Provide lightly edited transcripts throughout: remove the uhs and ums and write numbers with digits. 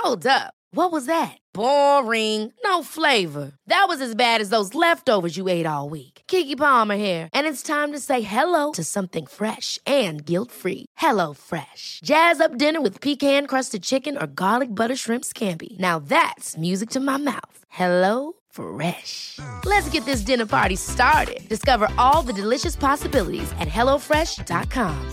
Hold up. What was that? Boring. No flavor. That was as bad as those leftovers you ate all week. Keke Palmer here, and it's time to say hello to something fresh and guilt-free. Hello Fresh. Jazz up dinner with pecan-crusted chicken or garlic butter shrimp scampi. Now that's music to my mouth. Hello Fresh. Let's get this dinner party started. Discover all the delicious possibilities at hellofresh.com.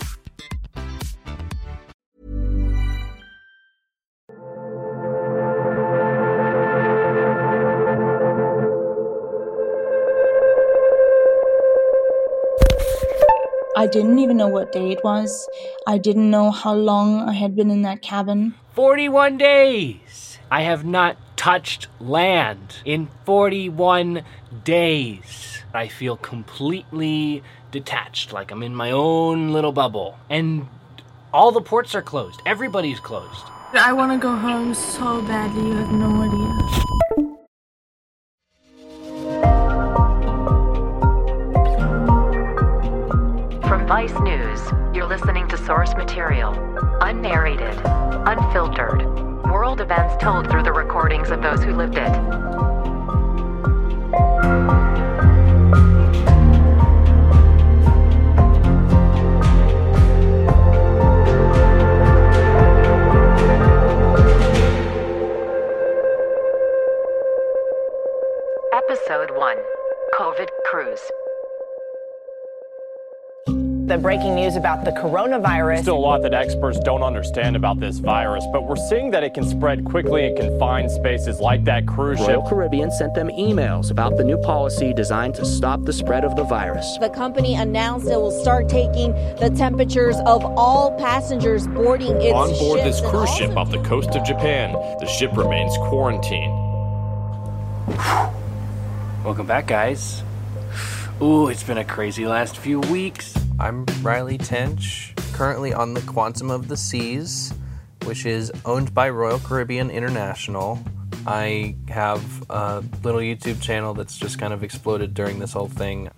I didn't even know what day it was. I didn't know how long I had been in that cabin. 41 days! I have not touched land in 41 days. I feel completely detached, like I'm in my own little bubble. And all the ports are closed. Everybody's closed. I want to go home so badly, you have no idea. From Vice News, you're listening to Source Material. Unnarrated, unfiltered, world events told through the recordings of those who lived it. Episode 1, COVID Cruise. The breaking news about the coronavirus. Still a lot that experts don't understand about this virus, but we're seeing that it can spread quickly in confined spaces like that cruise ship. Royal Caribbean sent them emails about the new policy designed to stop the spread of the virus. The company announced it will start taking the temperatures of all passengers boarding its On board ships. this cruise ship off the coast of Japan, the ship remains quarantined. Welcome back, guys. Ooh, it's been a crazy last few weeks. I'm Riley Tench, currently on the Quantum of the Seas, which is owned by Royal Caribbean International. I have a little YouTube channel that's just kind of exploded during this whole thing.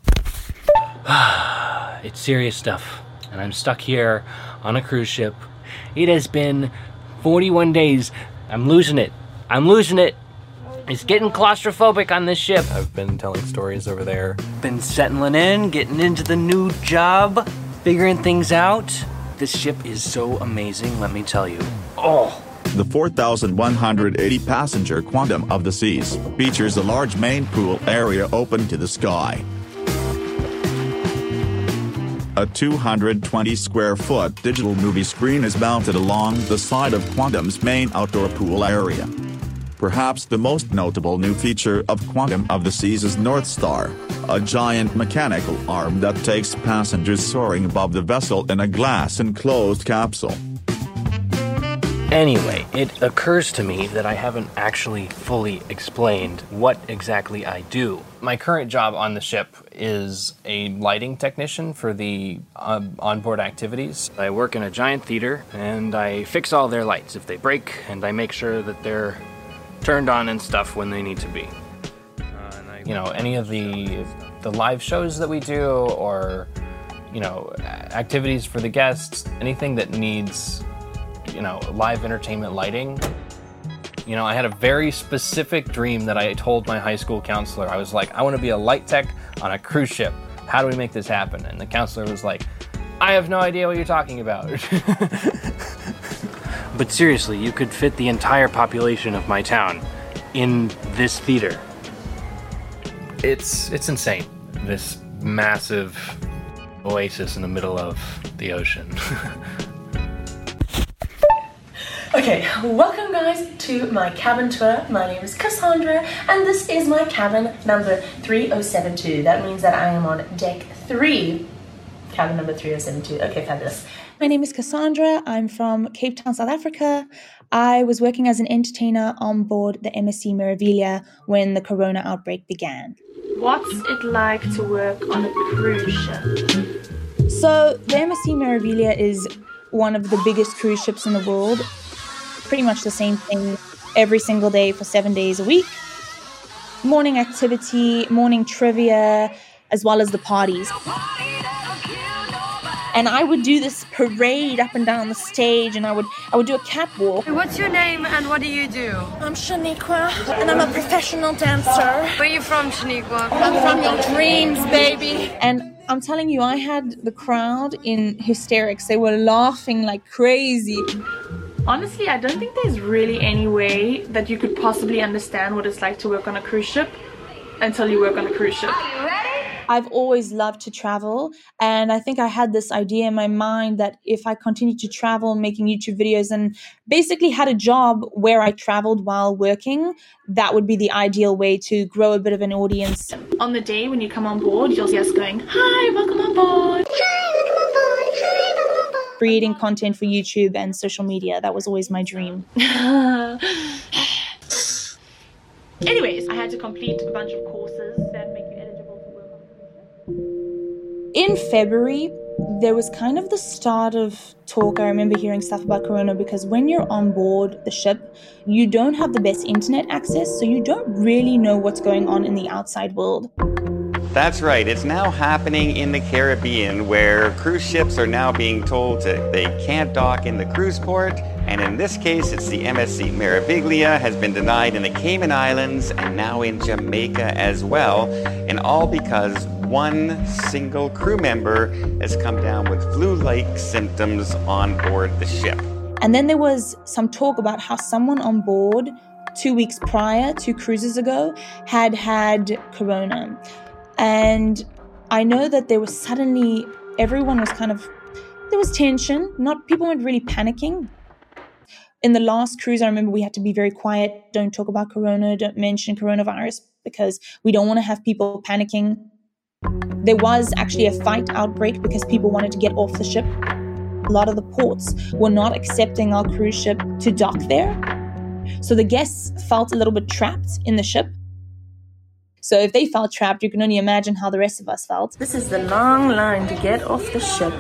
It's serious stuff, and I'm stuck here on a cruise ship. It has been 41 days. I'm losing it. It's getting claustrophobic on this ship. I've been telling stories over there. Been settling in, getting into the new job, figuring things out. This ship is so amazing, let me tell you. Oh. The 4,180-passenger Quantum of the Seas features a large main pool area open to the sky. A 220-square-foot digital movie screen is mounted along the side of Quantum's main outdoor pool area. Perhaps the most notable new feature of Quantum of the Seas is North Star, a giant mechanical arm that takes passengers soaring above the vessel in a glass-enclosed capsule. Anyway, it occurs to me that I haven't actually fully explained what exactly I do. My current job on the ship is a lighting technician for the onboard activities. I work in a giant theater, and I fix all their lights if they break, and I make sure that they're turned on and stuff when they need to be. Any of the live shows that we do, or activities for the guests, anything that needs live entertainment lighting. I had a very specific dream that I told my high school counselor. I was like, I want to be a light tech on a cruise ship. How do we make this happen? And the counselor was like, I have no idea what you're talking about. But seriously, you could fit the entire population of my town in this theater. It's insane. This massive oasis in the middle of the ocean. Okay, welcome guys to my cabin tour. My name is Cassandra, and this is my cabin number 3072. That means that I am on deck 3. Cabin number 3072. Okay, fabulous. My name is Cassandra. I'm from Cape Town, South Africa. I was working as an entertainer on board the MSC Meraviglia when the corona outbreak began. What's it like to work on a cruise ship? So the MSC Meraviglia is one of the biggest cruise ships in the world. Pretty much the same thing every single day for 7 days a week. Morning activity, morning trivia, as well as the parties. And I would do this parade up and down the stage, and I would do a catwalk. What's your name and what do you do? I'm Shaniqua, and I'm a professional dancer. Where are you from, Shaniqua? I'm from your dreams, baby. And I'm telling you, I had the crowd in hysterics. They were laughing like crazy. Honestly, I don't think there's really any way that you could possibly understand what it's like to work on a cruise ship until you work on a cruise ship. Are you ready? I've always loved to travel, and I think I had this idea in my mind that if I continued to travel making YouTube videos and basically had a job where I traveled while working, that would be the ideal way to grow a bit of an audience. On the day when you come on board, you'll see us going, "Hi, welcome on board." Hi, welcome on board. Hi, welcome on board. Creating content for YouTube and social media, that was always my dream. Anyways, I had to complete a bunch of courses that make you eligible to work on a cruise ship. In February, there was kind of the start of talk. I remember hearing stuff about Corona because when you're on board the ship, you don't have the best internet access, so you don't really know what's going on in the outside world. That's right. It's now happening in the Caribbean, where cruise ships are now being told they can't dock in the cruise port. And in this case, it's the MSC Meraviglia has been denied in the Cayman Islands and now in Jamaica as well. And all because one single crew member has come down with flu-like symptoms on board the ship. And then there was some talk about how someone on board 2 weeks prior, 2 cruises ago, had Corona. And I know that there was suddenly, everyone was there was tension. People weren't really panicking. In the last cruise, I remember we had to be very quiet. Don't talk about Corona. Don't mention coronavirus because we don't want to have people panicking. There was actually a fight outbreak because people wanted to get off the ship. A lot of the ports were not accepting our cruise ship to dock there. So the guests felt a little bit trapped in the ship. So if they felt trapped, you can only imagine how the rest of us felt. This is the long line to get off the ship.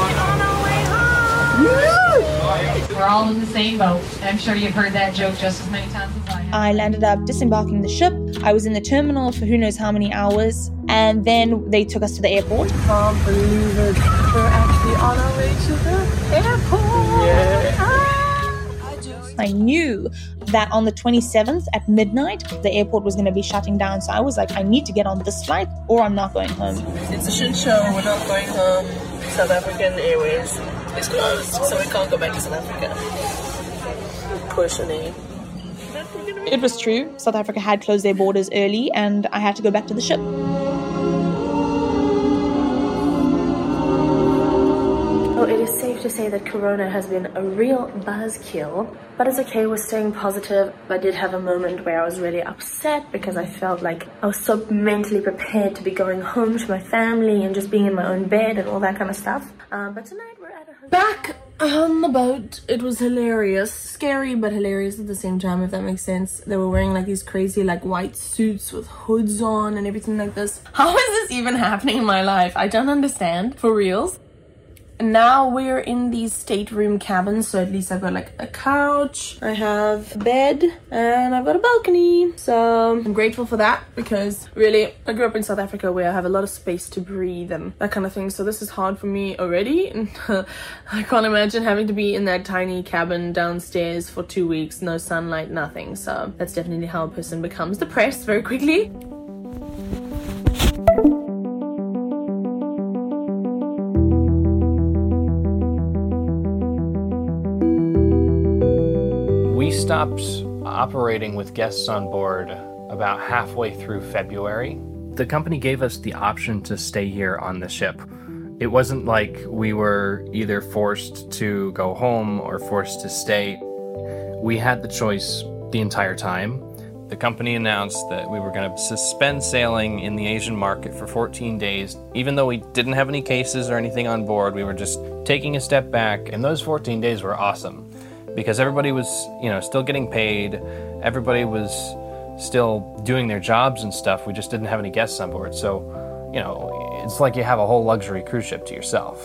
We're all in the same boat. I'm sure you've heard that joke just as many times as I have. I landed up disembarking the ship. I was in the terminal for who knows how many hours. And then they took us to the airport. Can't believe it. We're actually on our way to the airport. Yeah. I knew that on the 27th at midnight, the airport was going to be shutting down. So I was like, I need to get on this flight or I'm not going home. It's a shit show. We're not going home. South African Airways is closed, so we can't go back to South Africa. Poor Shanae. It was true. South Africa had closed their borders early and I had to go back to the ship. Well, it is safe to say that Corona has been a real buzzkill, but it's okay, we're staying positive. I did have a moment where I was really upset because I felt like I was so mentally prepared to be going home to my family and just being in my own bed and all that kind of stuff. But tonight we're at a hotel. Back on the boat, it was hilarious. Scary, but hilarious at the same time, if that makes sense. They were wearing like these crazy like white suits with hoods on and everything like this. How is this even happening in my life? I don't understand, for reals. Now we're in these stateroom cabins, so at least I've got like a couch, I have a bed, and I've got a balcony. So I'm grateful for that because really, I grew up in South Africa where I have a lot of space to breathe and that kind of thing. So this is hard for me already. I can't imagine having to be in that tiny cabin downstairs for 2 weeks, no sunlight, nothing. So that's definitely how a person becomes depressed very quickly. We stopped operating with guests on board about halfway through February. The company gave us the option to stay here on the ship. It wasn't like we were either forced to go home or forced to stay. We had the choice the entire time. The company announced that we were going to suspend sailing in the Asian market for 14 days. Even though we didn't have any cases or anything on board, we were just taking a step back. And those 14 days were awesome because everybody was, still getting paid. Everybody was still doing their jobs and stuff. We just didn't have any guests on board. So, it's like you have a whole luxury cruise ship to yourself.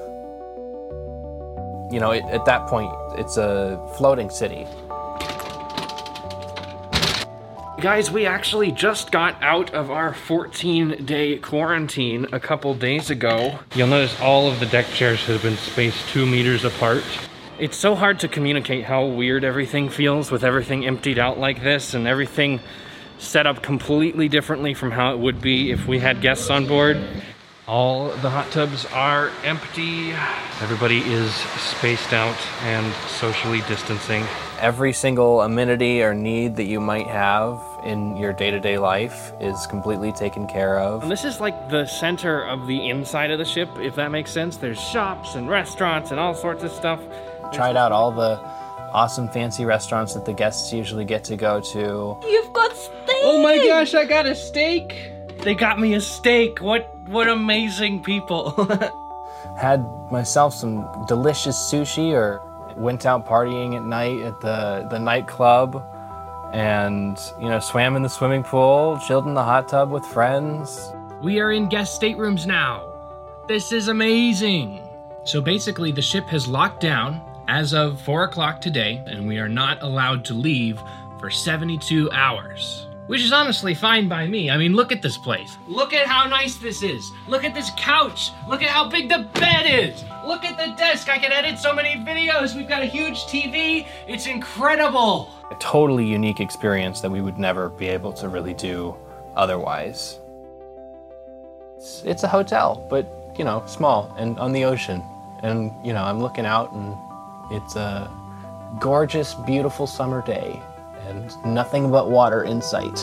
At that point, it's a floating city. Guys, we actually just got out of our 14-day quarantine a couple days ago. You'll notice all of the deck chairs have been spaced 2 meters apart. It's so hard to communicate how weird everything feels with everything emptied out like this and everything set up completely differently from how it would be if we had guests on board. All the hot tubs are empty. Everybody is spaced out and socially distancing. Every single amenity or need that you might have in your day-to-day life is completely taken care of. And this is like the center of the inside of the ship, if that makes sense. There's shops and restaurants and all sorts of stuff. Tried out all the awesome fancy restaurants that the guests usually get to go to. You've got steak! Oh my gosh, I got a steak! They got me a steak. What amazing people. Had myself some delicious sushi, or went out partying at night at the nightclub, and, you know, swam in the swimming pool, chilled in the hot tub with friends. We are in guest staterooms now. This is amazing. So basically the ship has locked down as of 4 o'clock today, and we are not allowed to leave for 72 hours. Which is honestly fine by me. I mean, look at this place. Look at how nice this is. Look at this couch. Look at how big the bed is. Look at the desk. I can edit so many videos. We've got a huge TV. It's incredible. A totally unique experience that we would never be able to really do otherwise. It's a hotel, but, you know, small and on the ocean. And, you know, I'm looking out and it's a gorgeous, beautiful summer day. And nothing but water in sight.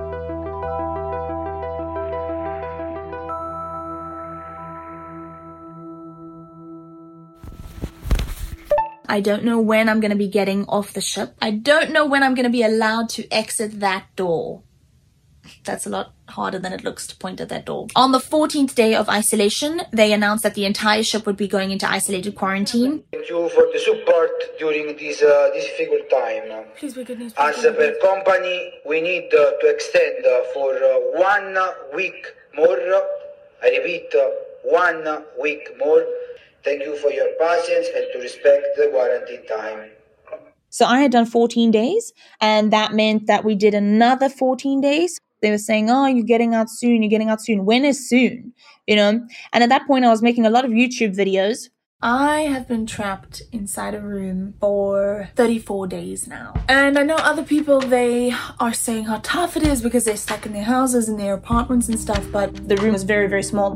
I don't know when I'm going to be getting off the ship. I don't know when I'm going to be allowed to exit that door. That's a lot harder than it looks to point at that door. On the 14th day of isolation, they announced that the entire ship would be going into isolated quarantine. Thank you for the support during this difficult time. Please, my goodness. As a company, we need to extend for 1 week more. I repeat, 1 week more. Thank you for your patience and to respect the quarantine time. So I had done 14 days, and that meant that we did another 14 days. They were saying, oh, you're getting out soon, you're getting out soon. When is soon? You know? And at that point, I was making a lot of YouTube videos. I have been trapped inside a room for 34 days now. And I know other people, they are saying how tough it is because they're stuck in their houses and their apartments and stuff, but the room is very, very small.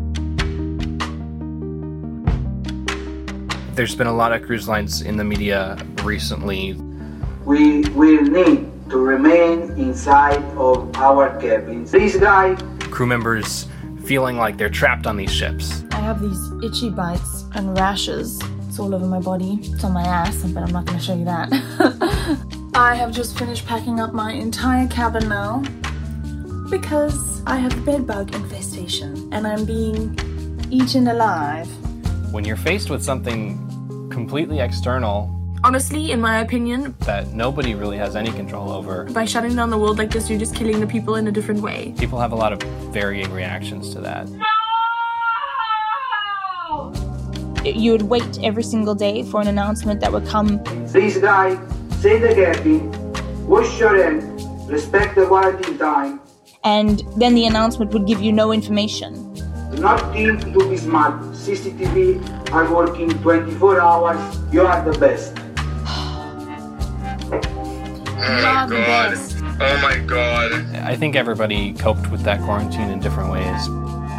There's been a lot of cruise lines in the media recently. We will need to remain inside of our cabins. This guy. Crew members feeling like they're trapped on these ships. I have these itchy bites and rashes. It's all over my body. It's on my ass, but I'm not going to show you that. I have just finished packing up my entire cabin now because I have a bedbug infestation and I'm being eaten alive. When you're faced with something completely external, honestly, in my opinion, that nobody really has any control over. By shutting down the world like this, you're just killing the people in a different way. People have a lot of varying reactions to that. You would wait every single day for an announcement that would come. This guy, say the cabin, wash your hands, respect the quarantine time. And then the announcement would give you no information. Do not think to be smart. CCTV are working 24 hours. You are the best. Oh my god. I think everybody coped with that quarantine in different ways.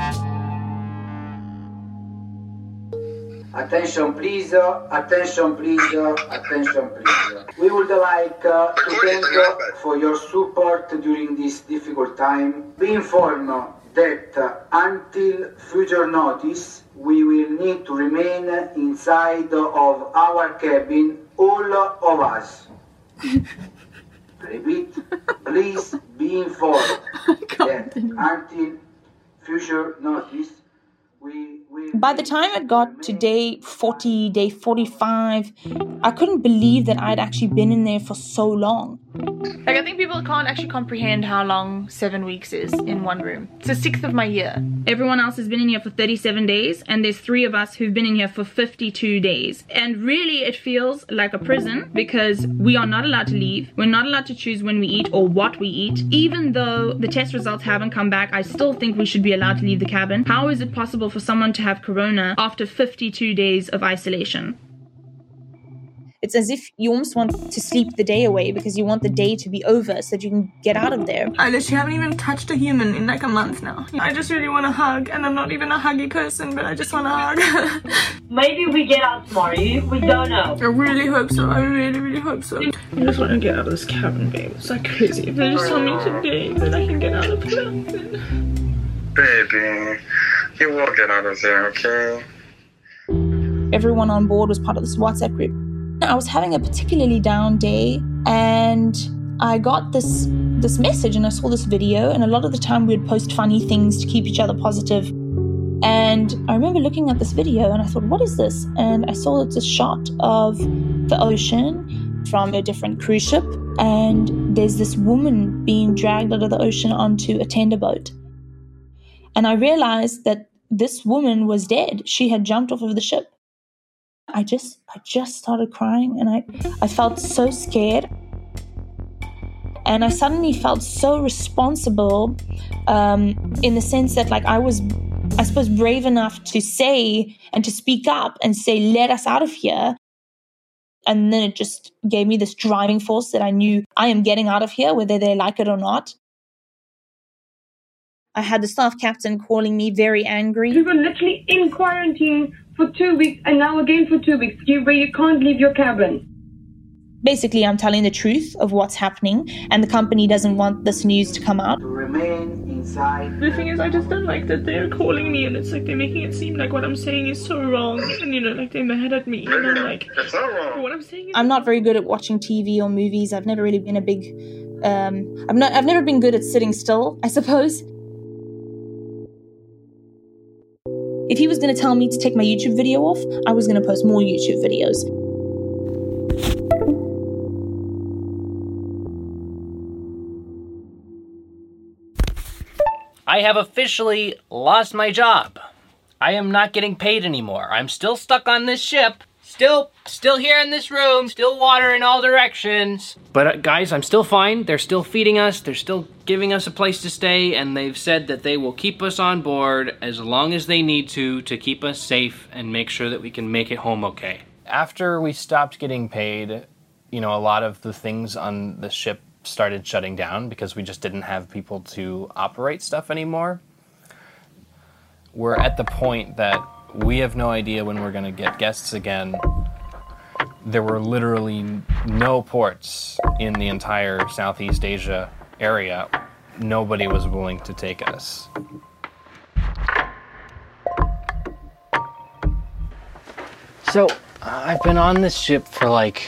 Attention please, attention please, attention please. We would like to thank you for your support during this difficult time. Be informed that until further notice, we will need to remain inside of our cabin, all of us. Repeat, please be informed that until future notice, we will... By the time it got to day 40, day 45, I couldn't believe that I'd actually been in there for so long. Like, I think people can't actually comprehend how long 7 weeks is in one room. It's the 6th of my year. Everyone else has been in here for 37 days, and there's 3 of us who've been in here for 52 days. And really, it feels like a prison because we are not allowed to leave. We're not allowed to choose when we eat or what we eat. Even though the test results haven't come back, I still think we should be allowed to leave the cabin. How is it possible for someone to have corona after 52 days of isolation? It's as if you almost want to sleep the day away because you want the day to be over so that you can get out of there. I literally haven't even touched a human in like a month now. I just really want to hug, and I'm not even a huggy person, but I just want to hug. Maybe we get out tomorrow. We don't know. I really hope so. I really, really hope so. I just want to get out of this cabin, babe. It's like crazy. If they just tell me today that I can get out of here. Baby, you will get out of there, okay? Everyone on board was part of this WhatsApp group. I was having a particularly down day, and I got this message, and I saw this video, and a lot of the time we'd post funny things to keep each other positive. And I remember looking at this video and I thought, what is this? And I saw it's a shot of the ocean from a different cruise ship, and there's this woman being dragged out of the ocean onto a tender boat. And I realized that this woman was dead. She had jumped off of the ship. I just started crying, and I felt so scared. And I suddenly felt so responsible in the sense that, like, I was, I suppose, brave enough to say and to speak up and say, let us out of here. And then it just gave me this driving force that I knew I am getting out of here, whether they like it or not. I had the staff captain calling me very angry. We were literally in quarantine for 2 weeks, and now again for 2 weeks, where you can't leave your cabin. Basically, I'm telling the truth of what's happening, and the company doesn't want this news to come out. To remain inside. The thing is, I just don't like that they're calling me, and it's like they're making it seem like what I'm saying is so wrong, and you know, like they're mad at me, and I'm like, what I'm saying is... I'm not very good at watching TV or movies. I've never really been a big... I've never been good at sitting still, I suppose. If he was going to tell me to take my YouTube video off, I was going to post more YouTube videos. I have officially lost my job. I am not getting paid anymore. I'm still stuck on this ship. Still here in this room. Still water in all directions. But guys, I'm still fine. They're still feeding us. They're still giving us a place to stay. And they've said that they will keep us on board as long as they need to keep us safe and make sure that we can make it home okay. After we stopped getting paid, you know, a lot of the things on the ship started shutting down because we just didn't have people to operate stuff anymore. We're at the point that we have no idea when we're going to get guests again. There were literally no ports in the entire Southeast Asia area. Nobody was willing to take us. So, I've been on this ship for like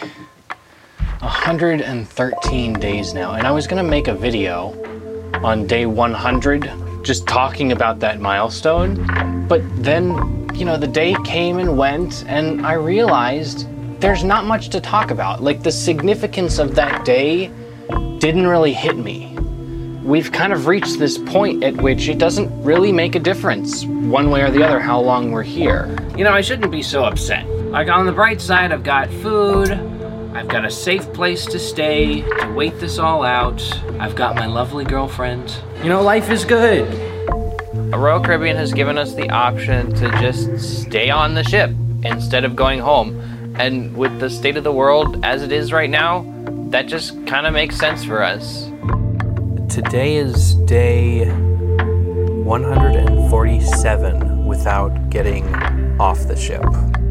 113 days now, and I was gonna make a video on day 100 just talking about that milestone, but then, you know, the day came and went, and I realized there's not much to talk about. Like, the significance of that day didn't really hit me. We've kind of reached this point at which it doesn't really make a difference one way or the other how long we're here. You know, I shouldn't be so upset. Like, on the bright side, I've got food, I've got a safe place to stay, to wait this all out, I've got my lovely girlfriend. You know, life is good. Royal Caribbean has given us the option to just stay on the ship instead of going home. And with the state of the world as it is right now, that just kind of makes sense for us. Today is day 147 without getting off the ship.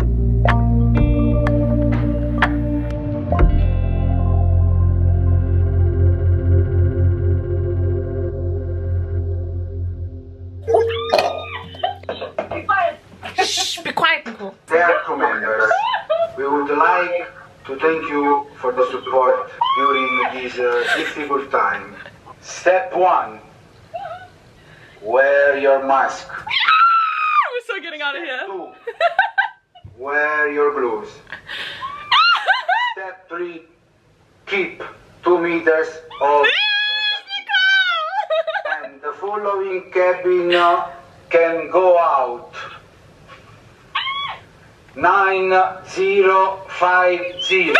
Be quiet, Nicole. Dear commanders, we would like to thank you for the support during this difficult time. Step 1, wear your mask. We're so getting out of here. 2, wear your gloves. Step 3, keep to 2 meters of and the following cabin can go out. 9050.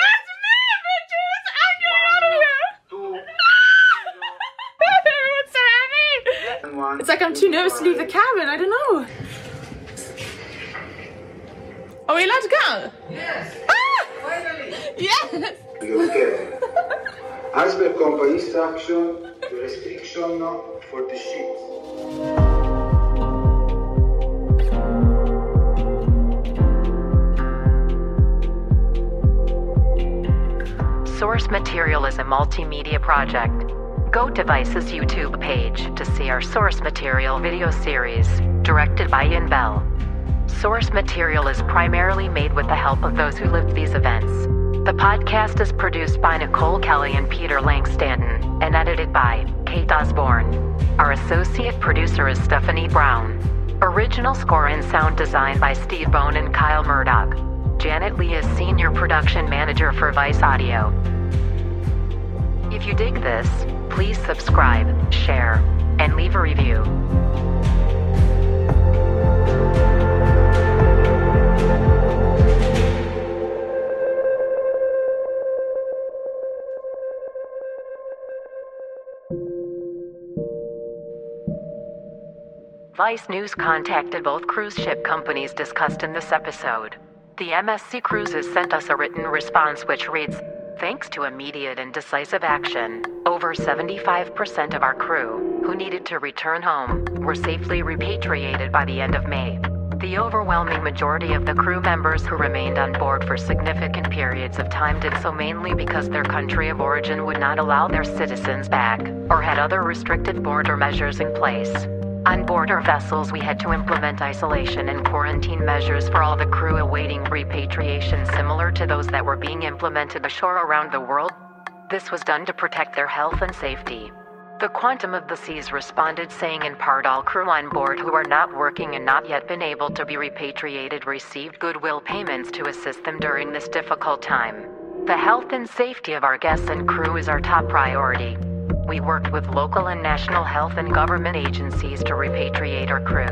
It's like I'm too nervous to leave the cabin. I don't know. Are we allowed to go? Yes. Finally. Yes. Okay. As per company instruction, the restriction for the ships. Source Material is a multimedia project. Go to Vice's YouTube page to see our Source Material video series, directed by Ian Bell. Source Material is primarily made with the help of those who lived these events. The podcast is produced by Nicole Kelly and Peter Langstanton, and edited by Kate Osborne. Our associate producer is Stephanie Brown. Original score and sound design by Steve Bone and Kyle Murdoch. Janet Lee is Senior Production Manager for Vice Audio. If you dig this, please subscribe, share, and leave a review. Vice News contacted both cruise ship companies discussed in this episode. The MSC Cruises sent us a written response which reads, "Thanks to immediate and decisive action, over 75% of our crew, who needed to return home, were safely repatriated by the end of May. The overwhelming majority of the crew members who remained on board for significant periods of time did so mainly because their country of origin would not allow their citizens back, or had other restricted border measures in place. On board our vessels, we had to implement isolation and quarantine measures for all the crew awaiting repatriation similar to those that were being implemented ashore around the world. This was done to protect their health and safety." The Quantum of the Seas responded saying in part all crew on board who are not working and not yet been able to be repatriated received goodwill payments to assist them during this difficult time. The health and safety of our guests and crew is our top priority. We worked with local and national health and government agencies to repatriate our crew.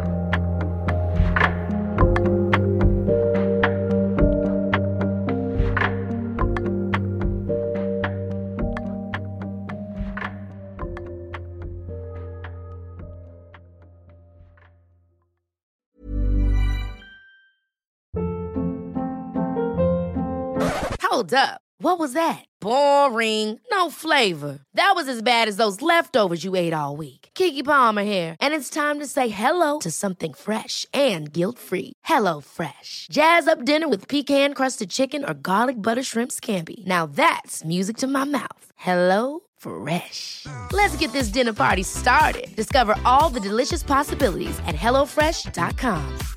Hold up. What was that? Boring. No flavor. That was as bad as those leftovers you ate all week. Keke Palmer here, and it's time to say hello to something fresh and guilt-free. Hello Fresh. Jazz up dinner with pecan-crusted chicken or garlic butter shrimp scampi. Now that's music to my mouth. Hello Fresh. Let's get this dinner party started. Discover all the delicious possibilities at HelloFresh.com.